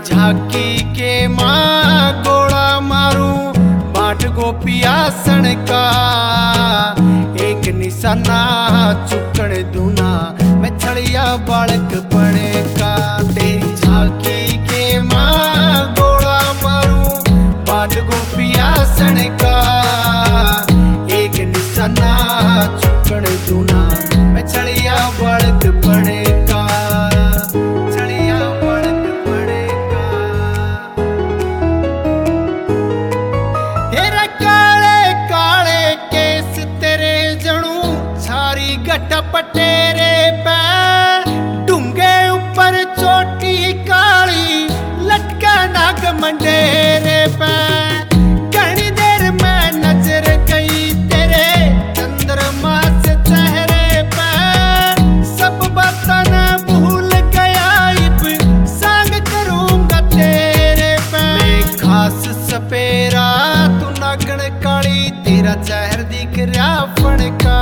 झाकी के माँ गोड़ा मारू बाट गोपिया सन का एक निशाना चुकड़ दूना मैं छड़िया बालक पड़े का। तेरी झाकी के माँ गोड़ा मारू बाट गोपिया सन का एक निशाना चुकड़ दूना मैं छड़िया बालक पड़े का। गट्टा पटेरे पैर डूंगे ऊपर चोटी काली लटका नाग मंडेरे पैर। घनी देर में नजर गई तेरे चंद्रमा से चेहरे पैर। सब बातें न भूल गया इब संग करूंगा तेरे पैर। मैं खास सपेरा तू नागण काली तेरा चेहर दिख रहा फण का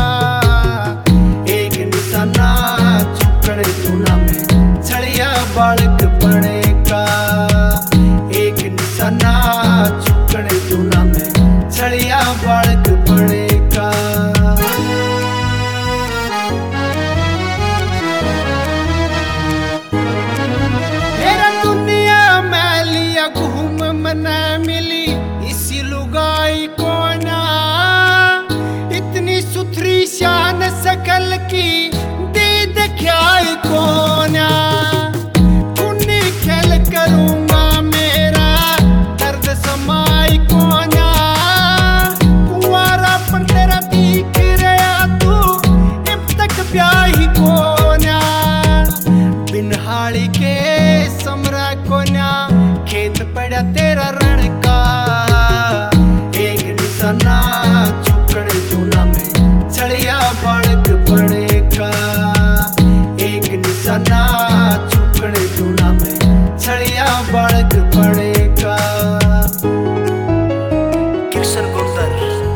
चुकड़ दूना में छड़िया बालक पड़े का। एक निशाना चुकड़ दूना में छड़िया बालक पड़े का। तेरा दुनिया में लिया घूम मना मिली इसी लुगाई को ना इतनी सुथरी शान सकल की ख्याल कोना पुण्य खेल करूंगा मेरा दर्द समाई कोना। कुंवारा पर तेरा दिख रहा तू अब तक ब्याही कोना। बिनहाड़ी के समरा कोना खेत पड़ा तेरा रण का एक निशाना चुकड़ दूना में छड़िया बालक पड़े का। निशाना चुकड़ दूना में छड़िया बालक पड़े का। कृष्ण गुर्जर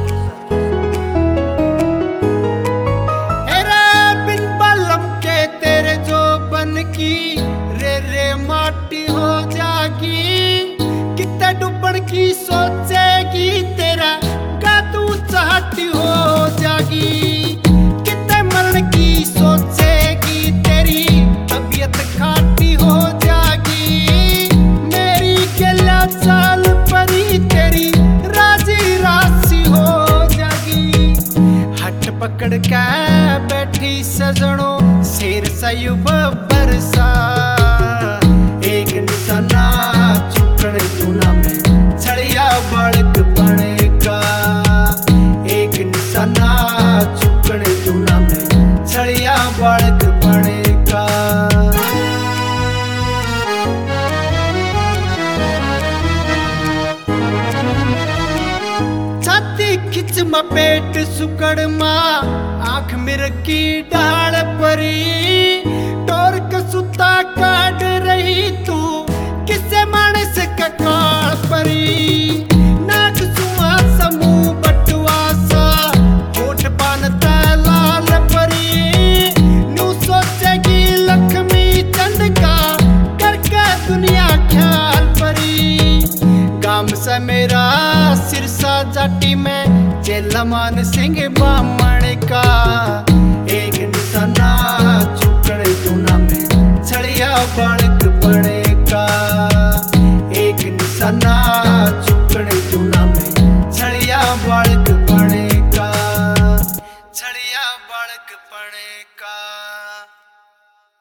बिन बलम के तेरे जो बन की रे माटी हो जागी। कितना डूबन की सोचेगी तेरा गातू चाहती हो जागी। कितने मरण की सोचेगी तेरी तबीयत खाटी हो जागी। मेरी गला चाल परी तेरी राजी राशि हो जागी। हट पकड़ के बैठी सजनों शेर सयुब बरसा एक निशाना चुकड़ दूना में छड़िया बालक पड़े का। एक निशाना चुकड़ दूना में छड़िया बालक पड़े का। छाती खिच पेट सुकड़ माँ आंख मिर की डाल परी। टोर कसुता काट रही तू किसे मानस का काल परी। नाक सुआ समूह बटुआ सा होठ बनता लाल परी। न्यू सोचेगी लक्ष्मी चंद का करके दुनिया ख्याल परी। गाम से मेरा सिरसा जाटी में जेलमान सिंह बामण का एक निशाना चुकड़ दूना में छड़िया बालक